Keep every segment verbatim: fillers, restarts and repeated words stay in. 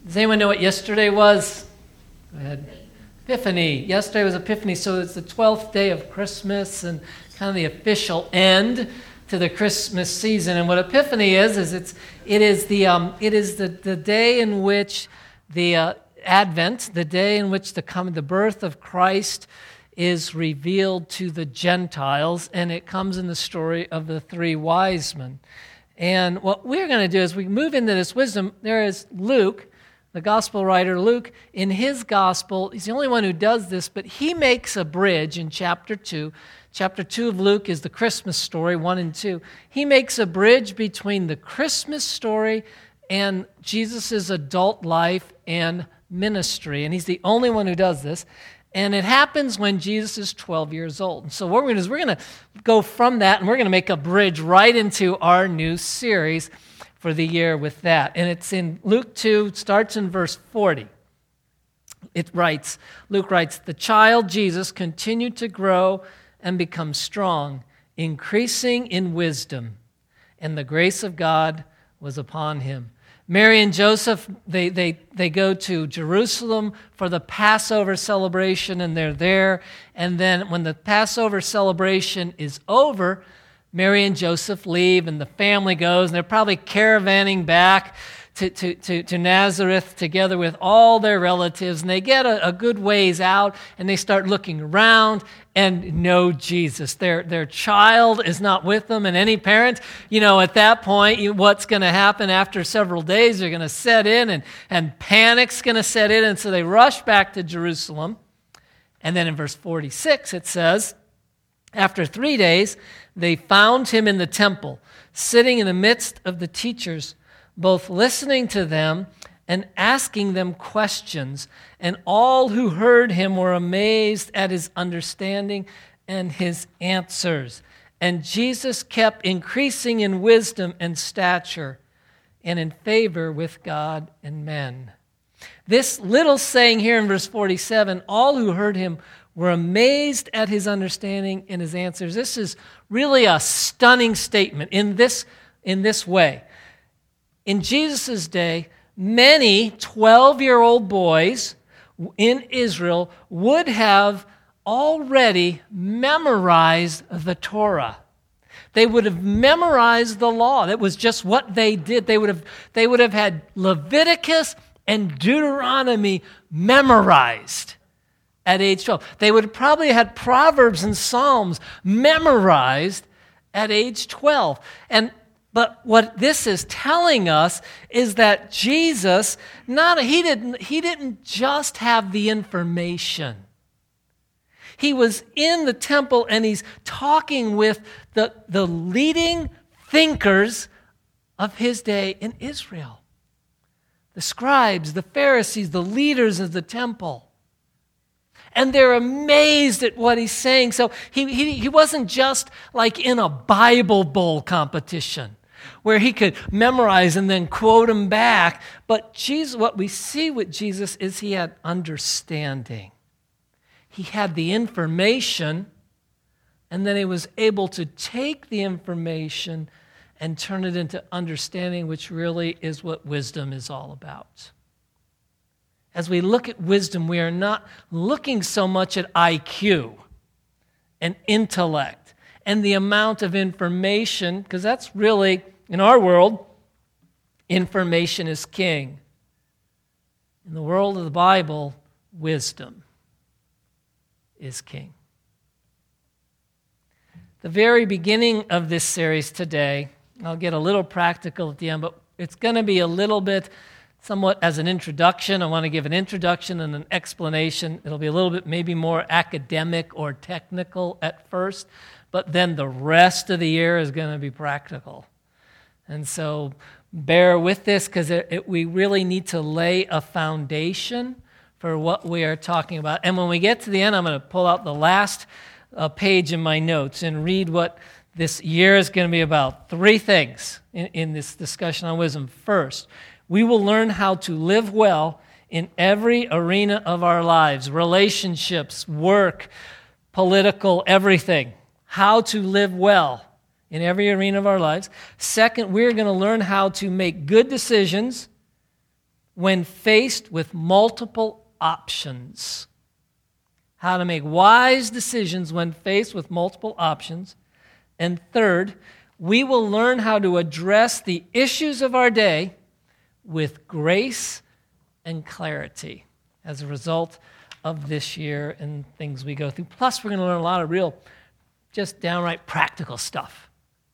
Does anyone know what yesterday was? Go ahead. Epiphany. Yesterday was Epiphany, so it's the twelfth day of Christmas and kind of the official end to the Christmas season. And what Epiphany is, is it's it is the um, it is the, the day in which the uh, Advent, the day in which the coming, the birth of Christ is revealed to the Gentiles, and it comes in the story of the three wise men. And what we're going to do as we move into this wisdom, there is Luke, the gospel writer Luke. In his gospel, he's the only one who does this, but he makes a bridge in chapter two. Chapter two of Luke is the Christmas story, one and two. He makes a bridge between the Christmas story and Jesus' adult life and ministry. And he's the only one who does this. And it happens when Jesus is twelve years old. And so what we're going to do is we're going to go from that, and we're going to make a bridge right into our new series for the year with that. And it's in Luke two, it starts in verse forty. It writes, Luke writes, "The child Jesus continued to grow and become strong, increasing in wisdom, and the grace of God was upon him." Mary and Joseph, they, they, they go to Jerusalem for the Passover celebration, and they're there. And then when the Passover celebration is over, Mary and Joseph leave, and the family goes, and they're probably caravanning back to, to, to, to Nazareth together with all their relatives. And they get a, a good ways out, and they start looking around, and no Jesus. Their, their child is not with them. And any parent, you know, at that point, you, what's going to happen after several days? They're going to set in, and, and panic's going to set in. And so they rush back to Jerusalem. And then in verse forty-six, it says, "After three days, they found him in the temple, sitting in the midst of the teachers, both listening to them and asking them questions. And all who heard him were amazed at his understanding and his answers. And Jesus kept increasing in wisdom and stature and in favor with God and men." This little saying here in verse forty-seven, all who heard him were amazed at his understanding and his answers. This is really a stunning statement in this, in this way. In Jesus' day, many twelve-year-old boys in Israel would have already memorized the Torah. They would have memorized the law. That was just what they did. They would have, they would have had Leviticus and Deuteronomy memorized at age twelve. They would have probably had Proverbs and Psalms memorized at age twelve. And But what this is telling us is that Jesus, not he didn't, he didn't just have the information. He was in the temple, and he's talking with the, the leading thinkers of his day in Israel. The scribes, the Pharisees, the leaders of the temple. And they're amazed at what he's saying. So he, he, he wasn't just like in a Bible Bowl competition where he could memorize and then quote them back. But Jesus, what we see with Jesus is he had understanding. He had the information, and then he was able to take the information and turn it into understanding, which really is what wisdom is all about. As we look at wisdom, we are not looking so much at I Q and intellect and the amount of information, because that's really, in our world, information is king. In the world of the Bible, wisdom is king. The very beginning of this series today, I'll get a little practical at the end, but it's going to be a little bit somewhat as an introduction. I want to give an introduction and an explanation. It'll be a little bit maybe more academic or technical at first, but then the rest of the year is going to be practical. And so bear with this, because we really need to lay a foundation for what we are talking about. And when we get to the end, I'm going to pull out the last uh, page in my notes and read what this year is going to be about. Three things in, in this discussion on wisdom. First, we will learn how to live well in every arena of our lives, relationships, work, political, everything. How to live well in every arena of our lives. Second, we're going to learn how to make good decisions when faced with multiple options. How to make wise decisions when faced with multiple options. And third, we will learn how to address the issues of our day with grace and clarity as a result of this year and things we go through. Plus, we're going to learn a lot of real, just downright practical stuff.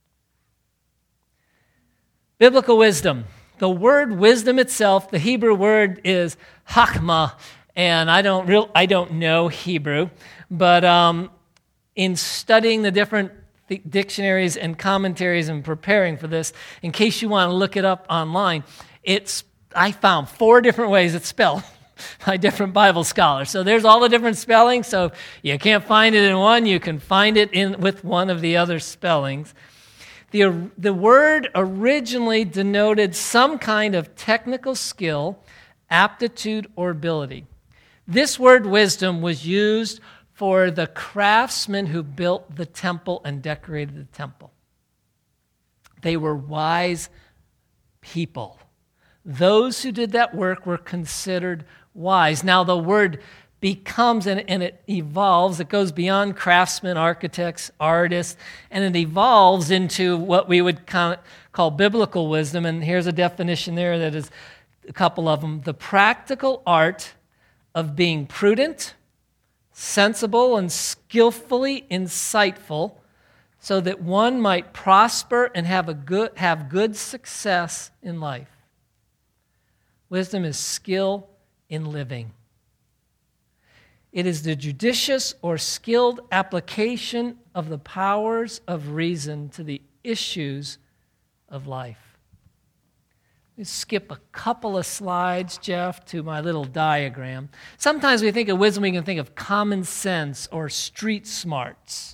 Biblical wisdom. The word wisdom itself, the Hebrew word is chachma, and I don't real I don't know Hebrew, but um, in studying the different th- dictionaries and commentaries and preparing for this, in case you want to look it up online, it's I found four different ways it's spelled by different Bible scholars. So there's all the different spellings. So you can't find it in one, you can find it in with one of the other spellings. The, the word originally denoted some kind of technical skill, aptitude, or ability. This word wisdom was used for the craftsmen who built the temple and decorated the temple. They were wise people. Those who did that work were considered wise. Now the word becomes, and, and it evolves, it goes beyond craftsmen, architects, artists, and it evolves into what we would call biblical wisdom. And here's a definition there that is a couple of them. The practical art of being prudent, sensible, and skillfully insightful so that one might prosper and have a good, have good success in life. Wisdom is skill in living. It is the judicious or skilled application of the powers of reason to the issues of life. Let's skip a couple of slides, Jeff, to my little diagram. Sometimes we think of wisdom, we can think of common sense or street smarts.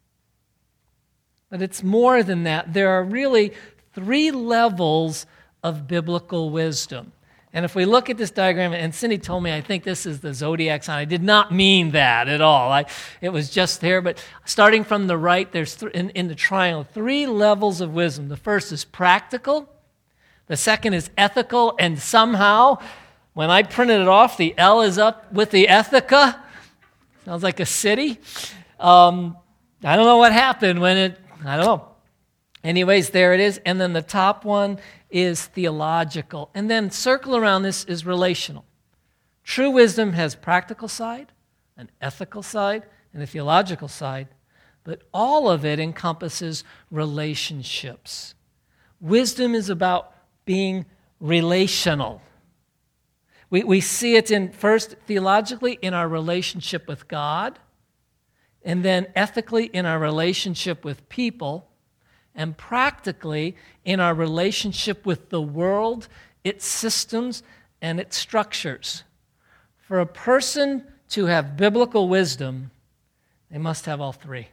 But it's more than that. There are really three levels of biblical wisdom. And if we look at this diagram, and Cindy told me I think this is the zodiac sign. I did not mean that at all. I, it was just there. But starting from the right, there's th- in, in the triangle, three levels of wisdom. The first is practical. The second is ethical. And somehow, when I printed it off, the L is up with the Ethica. Sounds like a city. Um, I don't know what happened when it, I don't know. Anyways, there it is. And then the top one is theological. And then circle around this is relational. True wisdom has practical side, an ethical side, and a theological side, but all of it encompasses relationships. Wisdom is about being relational. We, we see it in, first, theologically, in our relationship with God, and then ethically in our relationship with people, and practically in our relationship with the world, its systems, and its structures. For a person to have biblical wisdom, they must have all three.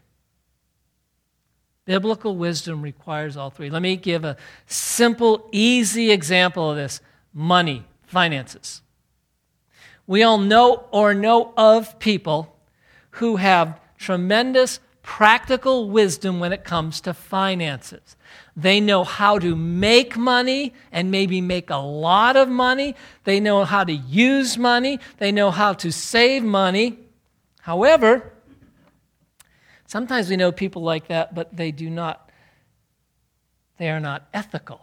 Biblical wisdom requires all three. Let me give a simple, easy example of this. Money, finances. We all know or know of people who have tremendous practical wisdom when it comes to finances. They know how to make money and maybe make a lot of money. They know how to use money. They know how to save money. However, sometimes we know people like that, but they do not, they are not ethical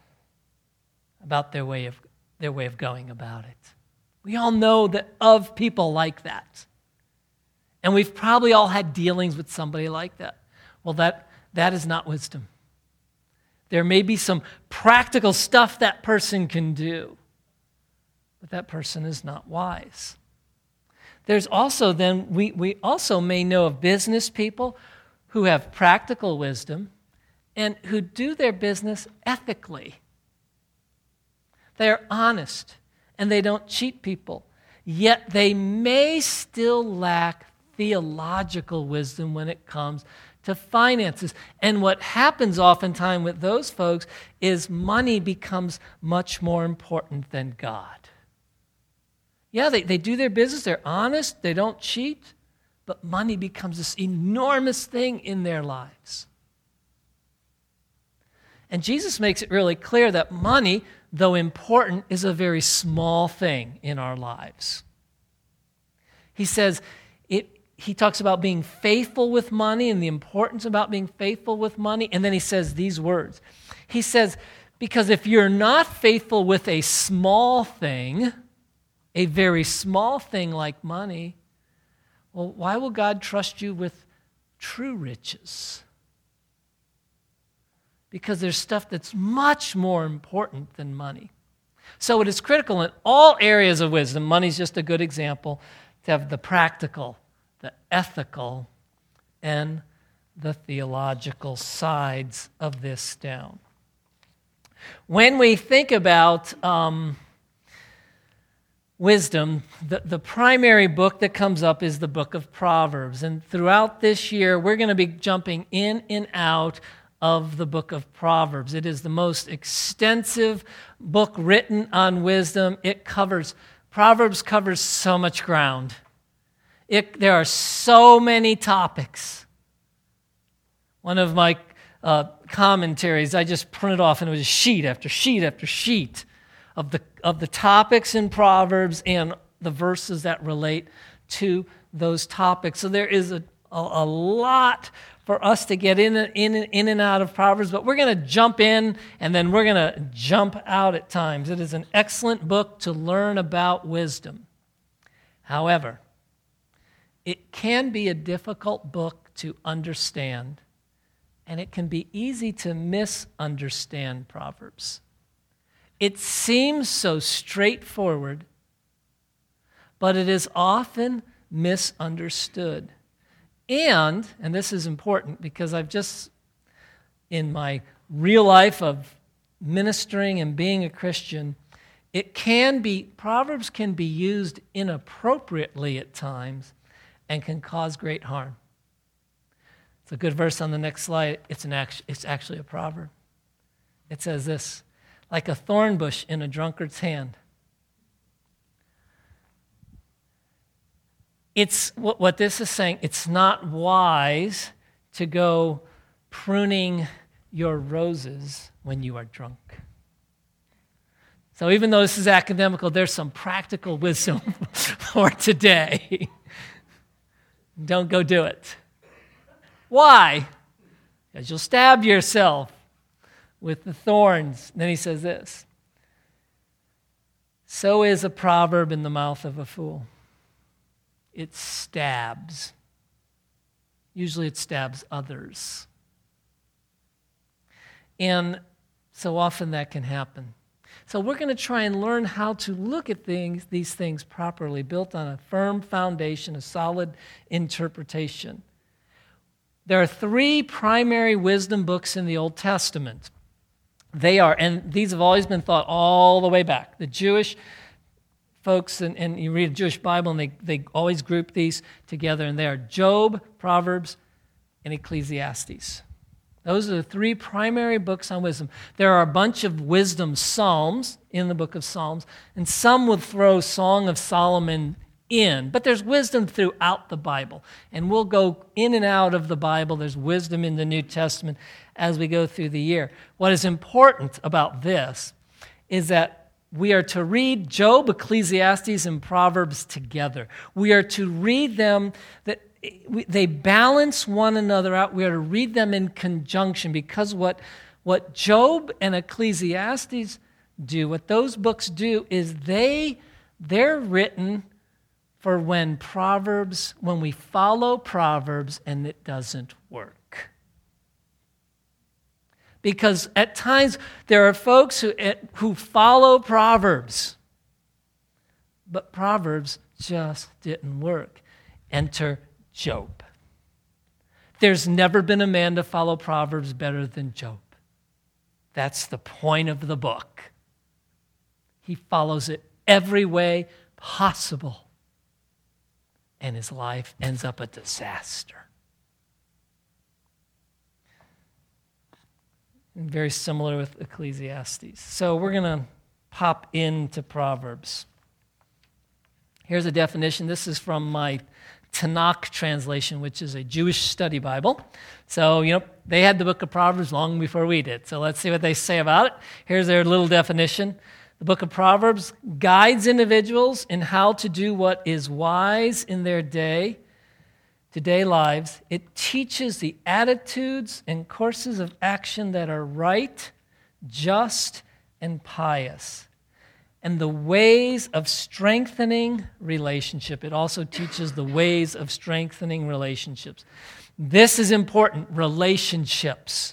about their way of, their way of going about it. We all know that of people like that. And we've probably all had dealings with somebody like that. Well, that, that is not wisdom. There may be some practical stuff that person can do, but that person is not wise. There's also then, we, we also may know of business people who have practical wisdom and who do their business ethically. They are honest and they don't cheat people, yet they may still lack theological wisdom when it comes to finances. And what happens oftentimes with those folks is money becomes much more important than God. Yeah, they, they do their business, they're honest, they don't cheat, but money becomes this enormous thing in their lives. And Jesus makes it really clear that money, though important, is a very small thing in our lives. He says, it, he talks about being faithful with money and the importance about being faithful with money, and then he says these words. He says, because if you're not faithful with a small thing, a very small thing like money, well, why will God trust you with true riches? Because there's stuff that's much more important than money. So it is critical in all areas of wisdom. Money's just a good example, to have the practical, the ethical, and the theological sides of this down. When we think about um, wisdom, the, the primary book that comes up is the book of Proverbs. And throughout this year, we're going to be jumping in and out of the book of Proverbs. It is the most extensive book written on wisdom. It covers, Proverbs covers so much ground. It, there are so many topics. One of my uh, commentaries, I just printed off, and it was sheet after sheet after sheet of the of the topics in Proverbs and the verses that relate to those topics. So there is a, a, a lot for us to get in, in, in and out of Proverbs, but we're going to jump in and then we're going to jump out at times. It is an excellent book to learn about wisdom. However, it can be a difficult book to understand, and it can be easy to misunderstand Proverbs. It seems so straightforward, but it is often misunderstood. And, and this is important because I've just, in my real life of ministering and being a Christian, it can be, Proverbs can be used inappropriately at times and can cause great harm. It's a good verse on the next slide. It's, an act, it's actually a proverb. It says this, like a thorn bush in a drunkard's hand. It's what, what this is saying, it's not wise to go pruning your roses when you are drunk. So even though this is academical, there's some practical wisdom for today. Don't go do it. Why? Because you'll stab yourself with the thorns. And then he says this, so is a proverb in the mouth of a fool. It stabs. Usually it stabs others. And so often that can happen. So we're going to try and learn how to look at things, these things properly, built on a firm foundation, a solid interpretation. There are three primary wisdom books in the Old Testament. They are, and these have always been thought all the way back. The Jewish folks, and, and you read a Jewish Bible, and they, they always group these together, and they are Job, Proverbs, and Ecclesiastes. Those are the three primary books on wisdom. There are a bunch of wisdom psalms in the book of Psalms, and some would throw Song of Solomon in, but there's wisdom throughout the Bible. And we'll go in and out of the Bible. There's wisdom in the New Testament as we go through the year. What is important about this is that we are to read Job, Ecclesiastes, and Proverbs together. We are to read them that they balance one another out. We are to read them in conjunction because what, what Job and Ecclesiastes do, what those books do, is they, they're written for when Proverbs, when we follow Proverbs and it doesn't work. Because at times there are folks who, who follow Proverbs, but Proverbs just didn't work. Enter Job. There's never been a man to follow Proverbs better than Job. That's the point of the book. He follows it every way possible, and his life ends up a disaster. And very similar with Ecclesiastes. So we're going to pop into Proverbs. Here's a definition. This is from my Tanakh translation, which is a Jewish study Bible. So, you know, they had the book of Proverbs long before we did. So let's see what they say about it. Here's their little definition. The book of Proverbs guides individuals in how to do what is wise in their day, to-day lives. It teaches the attitudes and courses of action that are right, just, and pious, and the ways of strengthening relationship. It also teaches the ways of strengthening relationships. This is important, relationships.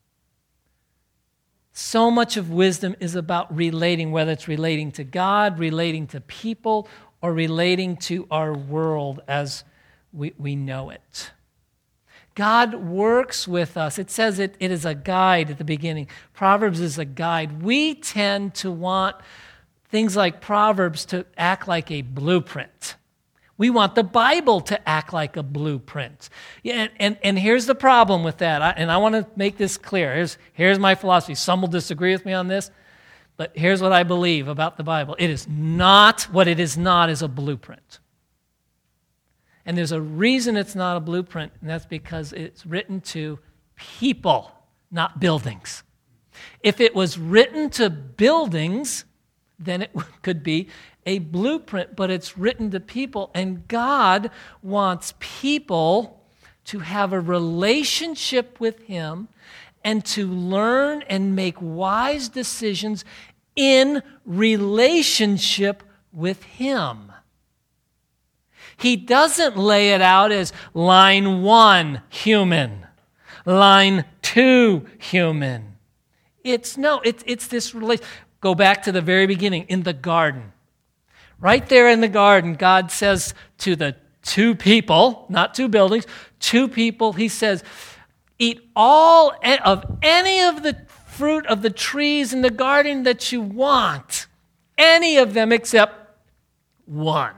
So much of wisdom is about relating, whether it's relating to God, relating to people, or relating to our world as we, we know it. God works with us. It says it, it is a guide at the beginning. Proverbs is a guide. We tend to want things like Proverbs to act like a blueprint. We want the Bible to act like a blueprint. Yeah, and, and, and here's the problem with that, I, and I want to make this clear. Here's, here's my philosophy. Some will disagree with me on this, but here's what I believe about the Bible. It is not, what it is not is a blueprint. And there's a reason it's not a blueprint, and that's because it's written to people, not buildings. If it was written to buildings, then it could be a blueprint, but it's written to people, and God wants people to have a relationship with Him and to learn and make wise decisions in relationship with Him. He doesn't lay it out as line one, human, line two, human. It's no, it's, it's this relation. Go back to the very beginning, in the garden. Right there in the garden, God says to the two people, not two buildings, two people, He says, eat all of any of the fruit of the trees in the garden that you want, any of them except one.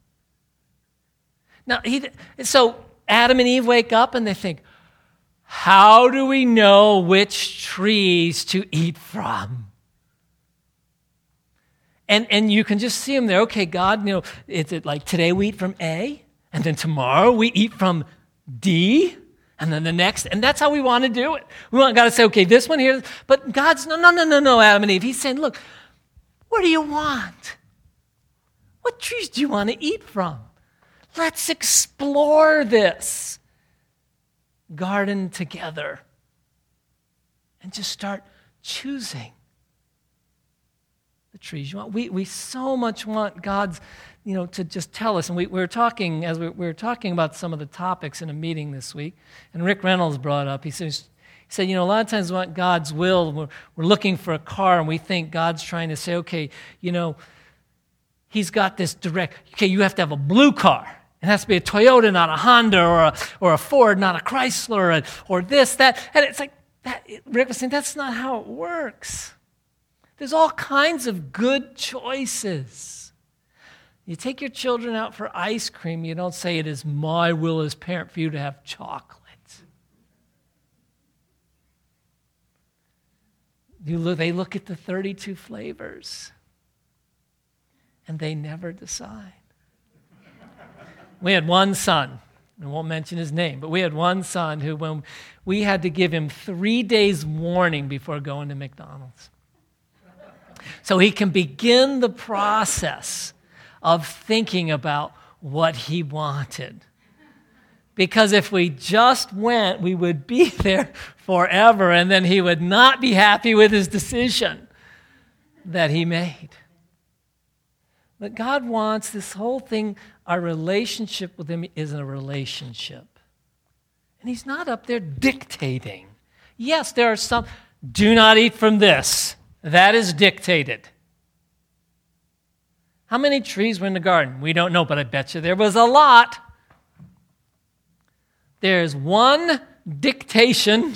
Now, he, so Adam and Eve wake up and they think, how do we know which trees to eat from? And and you can just see them there. Okay, God, you know, is it like today we eat from A, and then tomorrow we eat from D, and then the next, and that's how we want to do it. We want God to say, okay, this one here, but God's, no, no, no, no, no, Adam and Eve. He's saying, look, what do you want? What trees do you want to eat from? Let's explore this garden together and just start choosing the trees you want. We we so much want God's, you know, to just tell us. And we, we were talking, as we, we were talking about some of the topics in a meeting this week, and Rick Reynolds brought up, he says, he said, you know, a lot of times we want God's will. We're, we're looking for a car, and we think God's trying to say, okay, you know, He's got this direct, okay, you have to have a blue car. It has to be a Toyota, not a Honda, or a, or a Ford, not a Chrysler, or, or this, that. And it's like, that. Rick was saying, that's not how it works. There's all kinds of good choices. You take your children out for ice cream, you don't say it is my will as parent for you to have chocolate. You look, they look at the thirty-two flavors, and they never decide. We had one son, I won't mention his name, but we had one son who, when we had to give him three days warning before going to McDonald's. So he can begin the process of thinking about what he wanted. Because if we just went, we would be there forever, and then he would not be happy with his decision that he made. But God wants this whole thing, our relationship with Him is a relationship. And He's not up there dictating. Yes, there are some, do not eat from this. That is dictated. How many trees were in the garden? We don't know, but I bet you there was a lot. There's one dictation.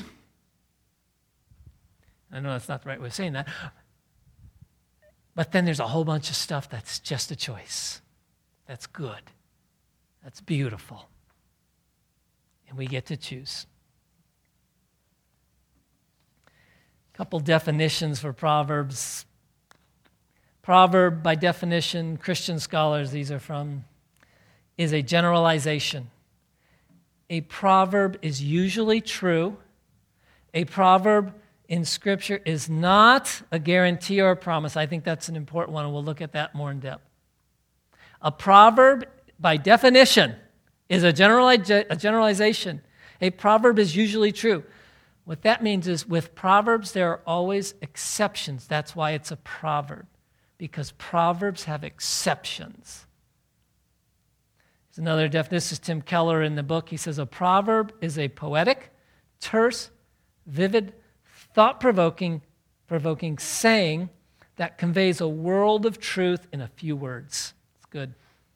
I know that's not the right way of saying that. But then there's a whole bunch of stuff that's just a choice. That's good. That's beautiful. And we get to choose. A couple definitions for Proverbs. Proverb, by definition, Christian scholars, these are from, is a generalization. A proverb is usually true. A proverb in Scripture is not a guarantee or a promise. I think that's an important one, and we'll look at that more in depth. A proverb, by definition, is a, generali- a generalization. A proverb is usually true. What that means is with proverbs, there are always exceptions. That's why it's a proverb, because proverbs have exceptions. There's another definition. This is Tim Keller in the book. He says, a proverb is a poetic, terse, vivid, thought-provoking provoking saying that conveys a world of truth in a few words. It's good.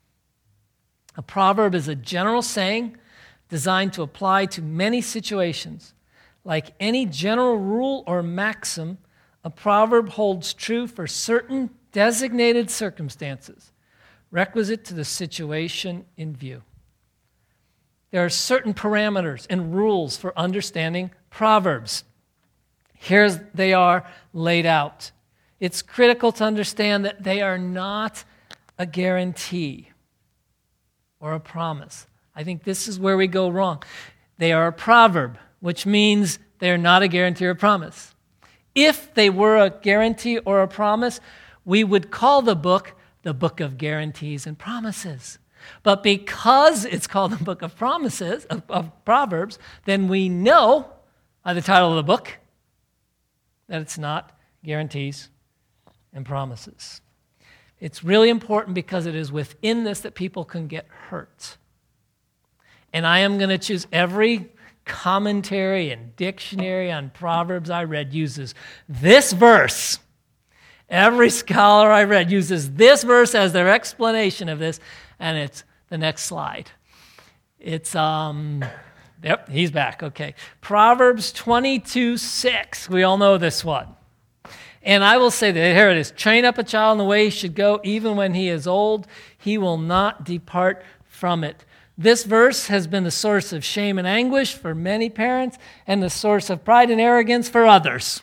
A proverb is a general saying designed to apply to many situations. Like any general rule or maxim, a proverb holds true for certain designated circumstances, requisite to the situation in view. There are certain parameters and rules for understanding proverbs. Here they are laid out. It's critical to understand that they are not a guarantee or a promise. I think this is where we go wrong. They are a proverb, which means they are not a guarantee or a promise. If they were a guarantee or a promise, we would call the book the Book of Guarantees and Promises. But because it's called the Book of Promises, of, of Proverbs, then we know by the title of the book that it's not guarantees and promises. It's really important because it is within this that people can get hurt. And I am going to choose every commentary and dictionary on Proverbs I read uses this verse. Every scholar I read uses this verse as their explanation of this, and it's the next slide. It's, um, yep, he's back, okay. Proverbs twenty-two six, we all know this one. And I will say that, here it is, train up a child in the way he should go, even when he is old, he will not depart from it. This verse has been the source of shame and anguish for many parents and the source of pride and arrogance for others.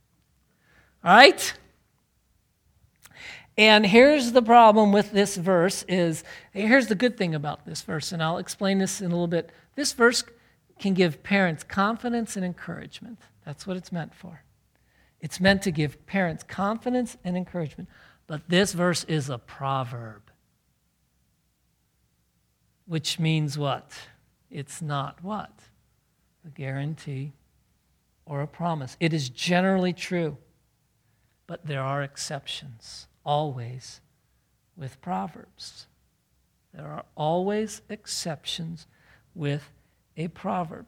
All right? And here's the problem with this verse is, here's the good thing about this verse, and I'll explain this in a little bit. This verse can give parents confidence and encouragement. That's what it's meant for. It's meant to give parents confidence and encouragement. But this verse is a proverb. Which means what? It's not what? A guarantee or a promise. It is generally true, but there are exceptions, always, with Proverbs. There are always exceptions with a proverb.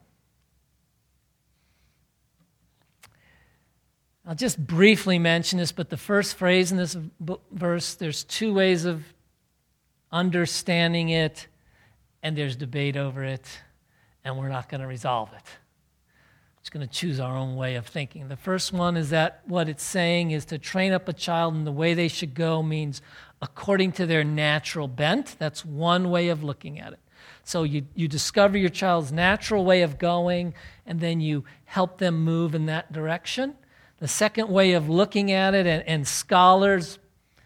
I'll just briefly mention this, but the first phrase in this verse, there's two ways of understanding it, and there's debate over it, and we're not going to resolve it. We're just going to choose our own way of thinking. The first one is that what it's saying is to train up a child in the way they should go means according to their natural bent. That's one way of looking at it. So you, you discover your child's natural way of going, and then you help them move in that direction. The second way of looking at it, and, and scholars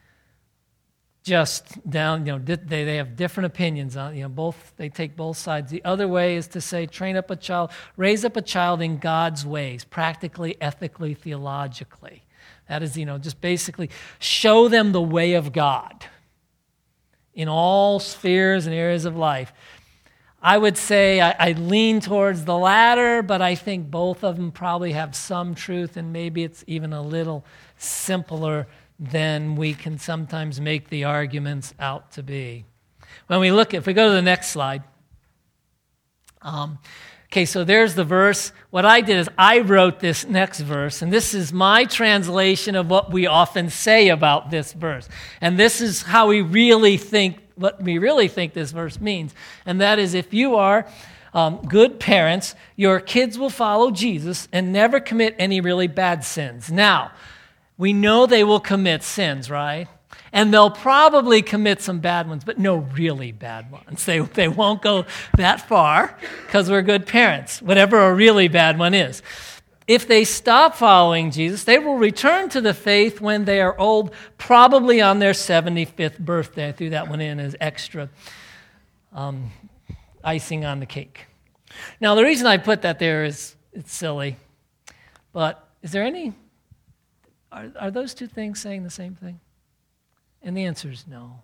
just down, you know, they, they have different opinions on, you know, both, they take both sides. The other way is to say, train up a child, raise up a child in God's ways, practically, ethically, theologically. That is, you know, just basically show them the way of God in all spheres and areas of life. I would say I, I lean towards the latter, but I think both of them probably have some truth, and maybe it's even a little simpler than we can sometimes make the arguments out to be. When we look, if we go to the next slide. Um, okay, so there's the verse. What I did is I wrote this next verse, and this is my translation of what we often say about this verse. And this is how we really think, what we really think this verse means. And that is, if you are um, good parents, your kids will follow Jesus and never commit any really bad sins. Now, we know they will commit sins, right? And they'll probably commit some bad ones, but no really bad ones. They, they won't go that far because we're good parents, whatever a really bad one is. If they stop following Jesus, they will return to the faith when they are old, probably on their seventy-fifth birthday. I threw that one in as extra. um, icing on the cake. Now, the reason I put that there is it's silly, but is there any, are, are those two things saying the same thing? And the answer is no.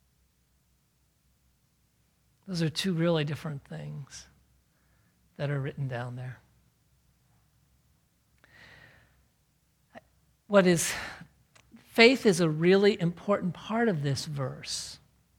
Those are two really different things that are written down there. What is, faith is a really important part of this verse.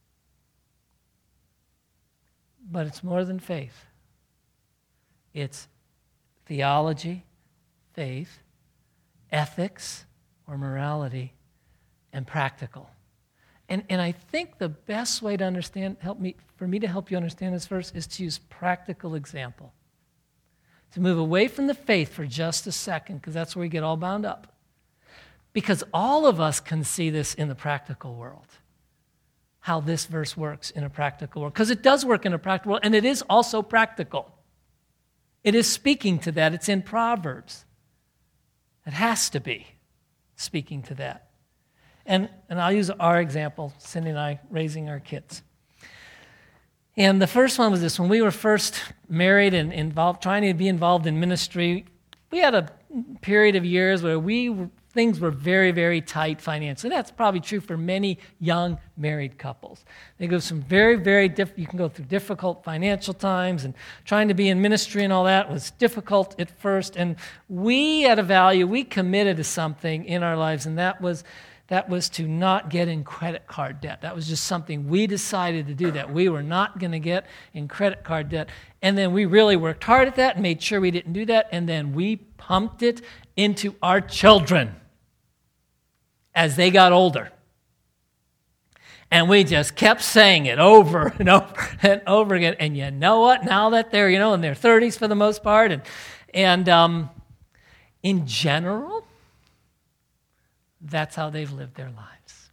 But it's more than faith. It's theology, faith, ethics or morality, and practical. And, and I think the best way to understand, help me, for me to help you understand this verse is to use practical example. To move away from the faith for just a second, because that's where we get all bound up. Because all of us can see this in the practical world, how this verse works in a practical world. Because it does work in a practical world, and it is also practical. It is speaking to that. It's in Proverbs. It has to be speaking to that. And, and I'll use our example, Cindy and I raising our kids. And the first one was this. When we were first married and involved, trying to be involved in ministry, we had a period of years where we things were very, very tight financially. And that's probably true for many young married couples. They go some very, very diff- you can go through difficult financial times, and trying to be in ministry and all that was difficult at first. And we had a value, we committed to something in our lives, and that was that was to not get in credit card debt. That was just something we decided to do, that we were not going to get in credit card debt. And then we really worked hard at that and made sure we didn't do that, and then we pumped it into our children as they got older. And we just kept saying it over and over and over again. And you know what? Now that they're, you know, in their thirties for the most part, and and um, in general, that's how they've lived their lives.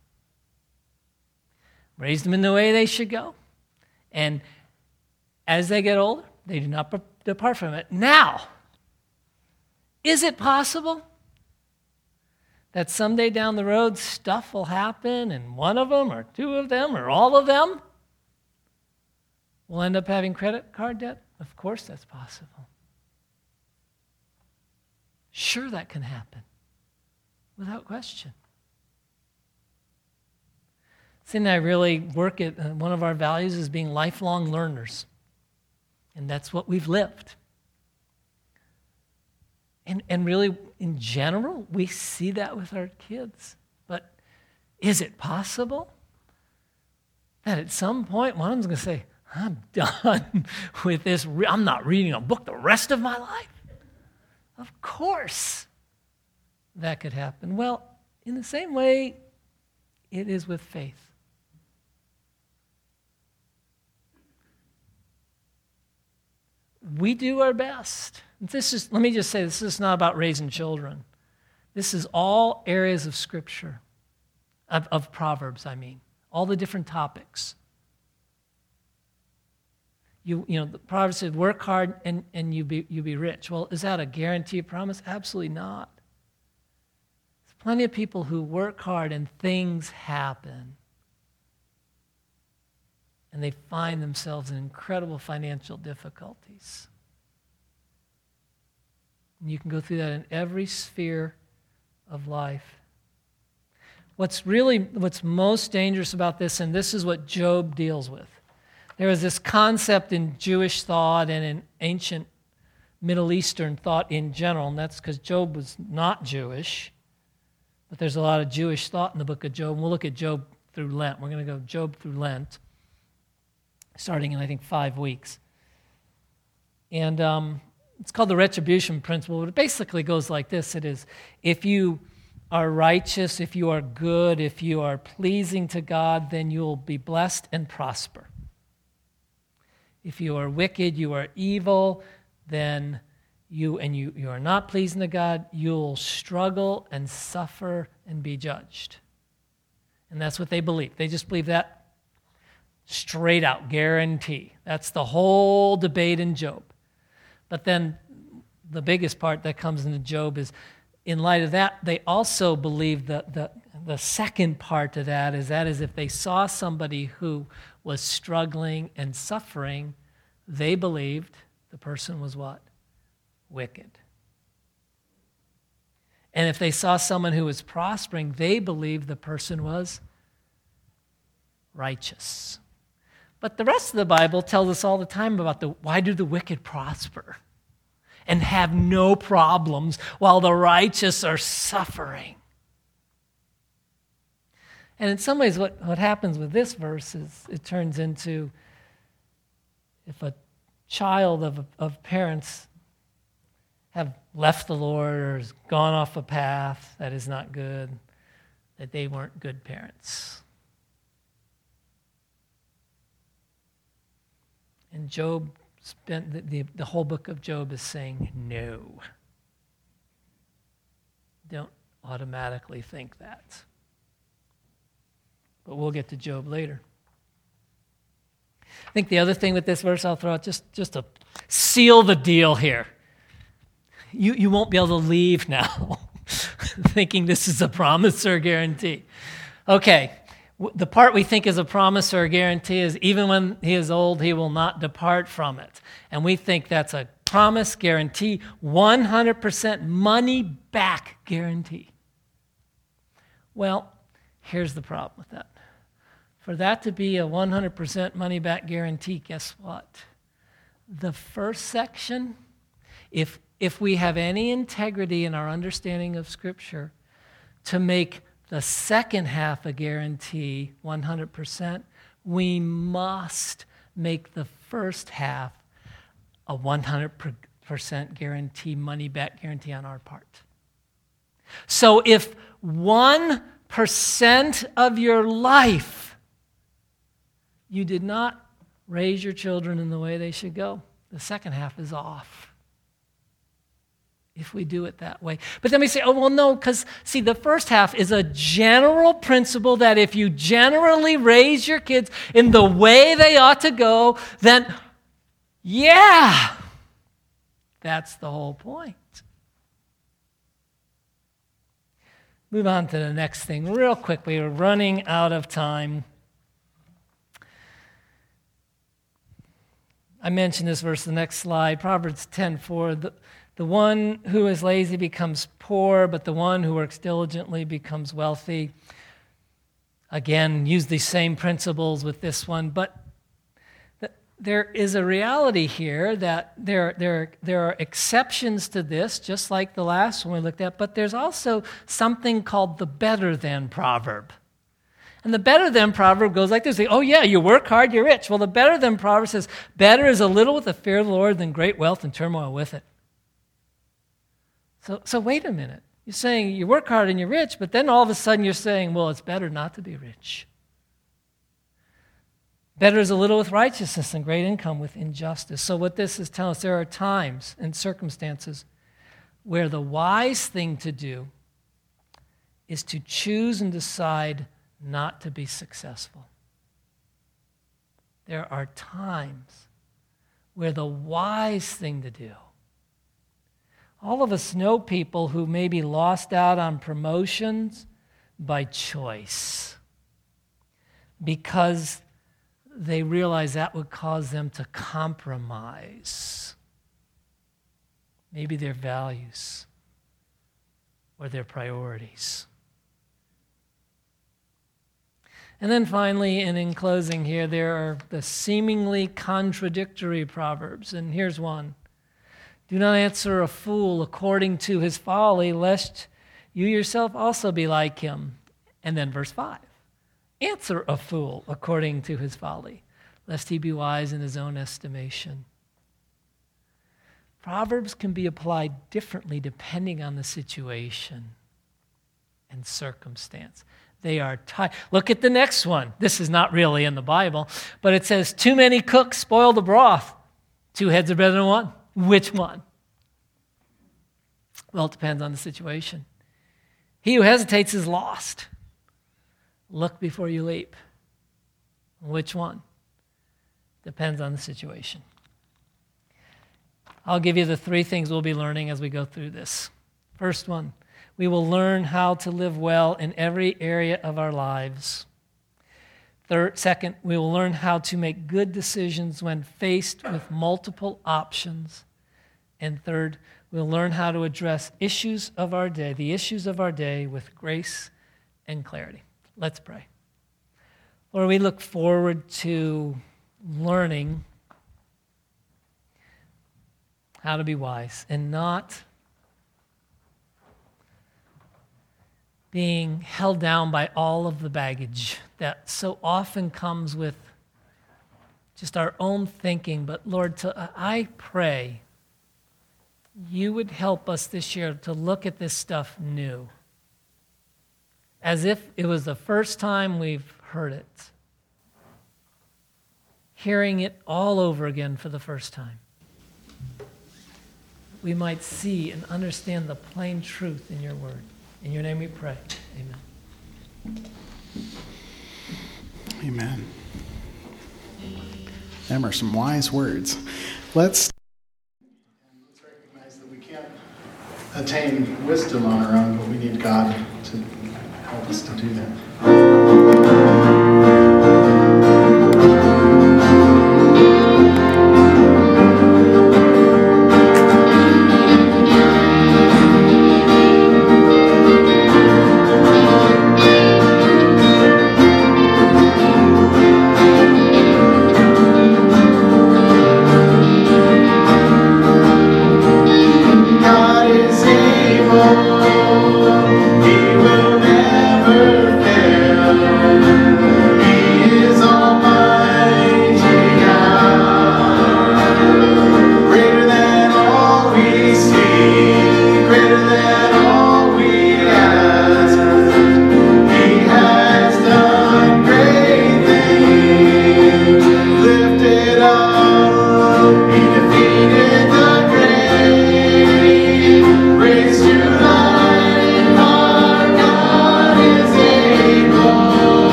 Raised them in the way they should go. And as they get older, they do not depart from it. Now, is it possible that someday down the road stuff will happen and one of them or two of them or all of them will end up having credit card debt? Of course that's possible. Sure, that can happen. Without question. Cindy and I really work at, uh, one of our values is being lifelong learners. And that's what we've lived. And, and really, in general, we see that with our kids. But is it possible that at some point one of them's going to say, I'm done with this. I'm not reading a book the rest of my life? Of course that could happen. Well, in the same way, it is with faith. We do our best. This is, let me just say, this is not about raising children. This is all areas of Scripture, of, of Proverbs, I mean, all the different topics. You, you know, the Proverbs said, work hard and, and you be you be rich. Well, is that a guaranteed promise? Absolutely not. There's plenty of people who work hard and things happen. And they find themselves in incredible financial difficulties. And you can go through that in every sphere of life. What's really, what's most dangerous about this, and this is what Job deals with. There was this concept in Jewish thought and in ancient Middle Eastern thought in general, and that's because Job was not Jewish, but there's a lot of Jewish thought in the book of Job. And we'll look at Job through Lent. We're going to go Job through Lent, starting in, I think, five weeks. And um, it's called the retribution principle. It basically goes like this. It is, if you are righteous, if you are good, if you are pleasing to God, then you'll be blessed and prosper. If you are wicked, you are evil, then you, and you, you are not pleasing to God, you'll struggle and suffer and be judged. And that's what they believe. They just believe that straight out, guarantee. That's the whole debate in Job. But then the biggest part that comes into Job is, in light of that, they also believe that the the second part to that is that is if they saw somebody who was struggling and suffering, they believed the person was what? Wicked. And if they saw someone who was prospering, they believed the person was righteous. But the rest of the Bible tells us all the time about the why do the wicked prosper and have no problems while the righteous are suffering. And in some ways what, what happens with this verse is it turns into if a child of, of parents have left the Lord or has gone off a path that is not good, that they weren't good parents. And Job spent, the, the, the whole book of Job is saying, no. Don't automatically think that. But we'll get to Job later. I think the other thing with this verse I'll throw out, just, just to seal the deal here. You, you won't be able to leave now thinking this is a promise or a guarantee. Okay, the part we think is a promise or a guarantee is even when he is old, he will not depart from it. And we think that's a promise, guarantee, one hundred percent money back guarantee. Well, here's the problem with that. For that to be a one hundred percent money back guarantee, guess what? The first section, if if we have any integrity in our understanding of Scripture, to make the second half a guarantee one hundred percent, we must make the first half a one hundred percent guarantee, money back guarantee on our part. So if one percent of your life you did not raise your children in the way they should go, the second half is off. If we do it that way. But then we say, oh, well, no, because, see, the first half is a general principle that if you generally raise your kids in the way they ought to go, then, yeah, that's the whole point. Move on to the next thing real quick. We are running out of time. I mentioned this verse, the next slide, Proverbs ten four. The, the one who is lazy becomes poor, but the one who works diligently becomes wealthy. Again, use these same principles with this one, but th- there is a reality here that there, there, there are exceptions to this, just like the last one we looked at, but there's also something called the better than proverb. And the better than proverb goes like this. They, oh yeah, you work hard, you're rich. Well, the better than proverb says, better is a little with the fear of the Lord than great wealth and turmoil with it. So, so wait a minute. You're saying you work hard and you're rich, but then all of a sudden you're saying, well, it's better not to be rich. Better is a little with righteousness and great income with injustice. So what this is telling us, there are times and circumstances where the wise thing to do is to choose and decide not to be successful. There are times where the wise thing to do. All of us know people who maybe lost out on promotions by choice because they realized that would cause them to compromise maybe their values or their priorities. And then finally, and in closing here, there are the seemingly contradictory proverbs. And here's one. Do not answer a fool according to his folly, lest you yourself also be like him. And then verse five. Answer a fool according to his folly, lest he be wise in his own estimation. Proverbs can be applied differently depending on the situation and circumstance. They are tied. Look at the next one. This is not really in the Bible, but it says, too many cooks spoil the broth. Two heads are better than one. Which one? Well, it depends on the situation. He who hesitates is lost. Look before you leap. Which one? Depends on the situation. I'll give you the three things we'll be learning as we go through this. First one, we will learn how to live well in every area of our lives. Third, second, we will learn how to make good decisions when faced with multiple options. And third, we'll learn how to address issues of our day, the issues of our day, with grace and clarity. Let's pray. Lord, we look forward to learning how to be wise and not being held down by all of the baggage that so often comes with just our own thinking. But Lord, to, I pray you would help us this year to look at this stuff new, as if it was the first time we've heard it, hearing it all over again for the first time. We might see and understand the plain truth in your word. In your name we pray. Amen. Amen. Them are some wise words. Let's, let's recognize that we can't attain wisdom on our own, but we need God to help us to do that.